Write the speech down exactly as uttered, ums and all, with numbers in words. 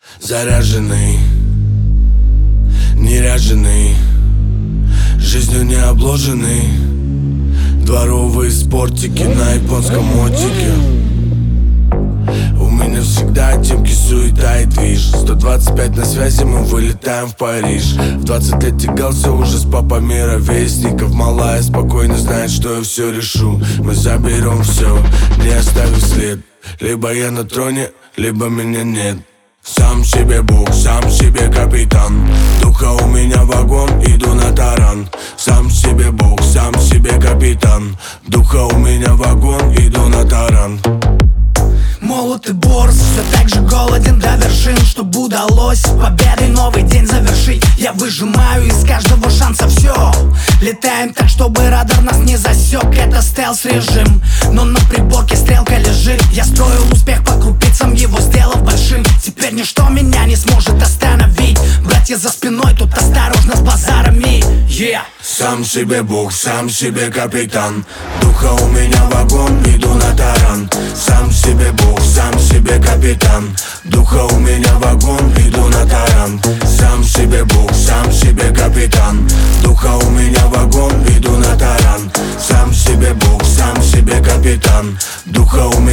Заряженный, неряженный, жизнью не обложенный. Дворовые спортики на японском мотике. У меня всегда темки, суета и движ. сто двадцать пять на связи, мы вылетаем в Париж. В двадцать лет тягался уже с папами ровесников. Малая спокойно знает, что я все решу. Мы заберем все, не оставив след. Либо я на троне, либо меня нет. Сам себе бог, сам себе капитан. Духа у меня вагон, иду на таран. Сам себе бог, сам себе капитан. Духа у меня вагон, иду на таран. Молот и борз, все так же голоден до вершин. Чтоб удалось победой новый день завершить, я выжимаю из каждого шанса все. Летаем так, чтобы радар нас не засек. Это стелс-режим, но на приборке стрелка лежит. Я строил успех по крупицам, его сделав большим. Теперь ничто меня не сможет остановить. Братья за спиной, тут осторожно с базарами. Yeah. Сам себе бог, сам себе капитан. Духа у меня вагон, иду на таран. Сам себе бог, сам себе капитан. Духа у меня вагон, иду на таран. Сам себе бог, сам себе капитан. Духа у меня вагон, иду на таран. Сам себе бог, сам себе капитан. Духа у меня